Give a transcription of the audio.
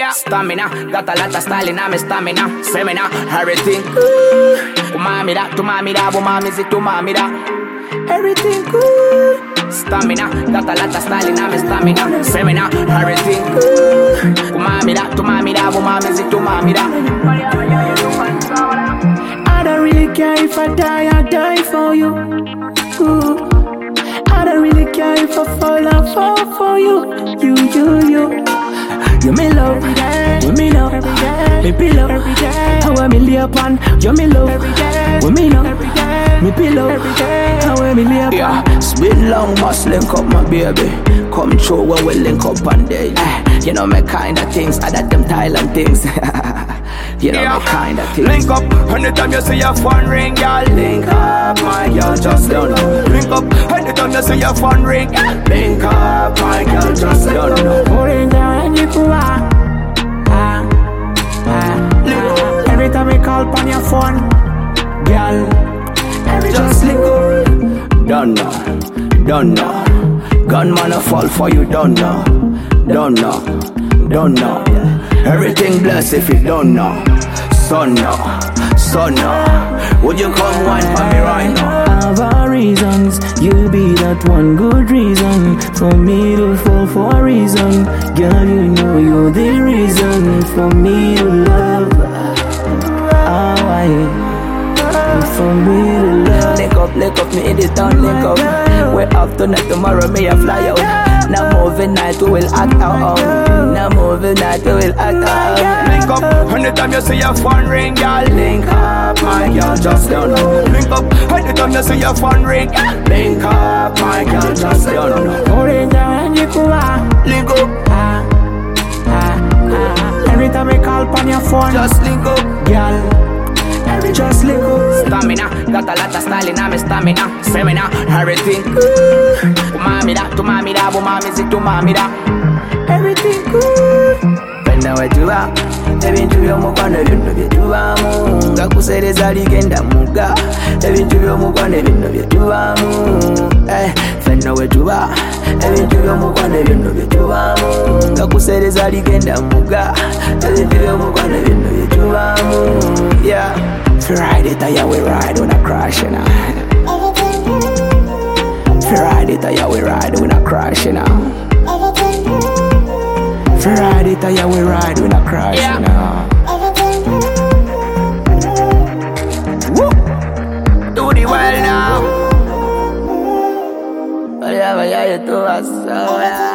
Yeah, stamina, got a lot of style in my stamina. Seminar, everything good. Umami da, umami zi tumami da. Everything good. Stamina, got a lot of style in my stamina. Seminar, everything good. Umami da, umami zi tumami da. I don't really care if I die for you. Ooh. I don't really care if I fall for you. You. You me love, you me know, me pillow. How I me lay upon, you me love, you me know, me pillow. How I me lay upon. Yeah, it's been long, must link up my baby. Come through when we link up on day. You know my kind of things, other them Thailand things. You know my kind of things. Link up, anytime you see your phone ring, girl. Link up, my girl, just don't know. Link up, anytime you see your phone ring, girl. Link up, my girl, just don't know. Every time I call on your phone, girl, just link up. Don't know. Gunman a fall for you, don't know. Everything blessed if you don't know. Son no. Would you come wine for me right now? I have our reasons. You be that one good reason for me to fall for a reason. Girl, you know you're the reason for me to love. For me to love. Link up, me in the town, link up. We're up tonight, tomorrow me a fly out. Now moving night, we will act out. Now moving night, we will act out. Link up, anytime you see your phone ring, girl. Link up, my girl, just don't know. Link up, anytime you see your phone ring, girl. Link up, my girl, just don't know. Link up, every time I call on your phone, just link up, girl. Just link up. Stamina, got a lot of style in my stamina. Seminar, everything good. Umami da, umami zi tumami da. Everything good. Penda wetuwa, ebintu by'omukwano bino byetubamu. Nga kusereza ligenda muga, ebintu by'omukwano bino byetubamu. Fenna wetuba, ebintu by'omukwano bino byetubamu. Nga kusereza ligenda muga, ebintu by'omukwano bino byetubamu. Yeah. Ride it, yeah, we ride when I crash, you know. Ride it, yeah, we ride when I crash, you know. Ride it, yeah, we ride when I crash, you know. Woo! Do the well now. Yeah, you do us so well.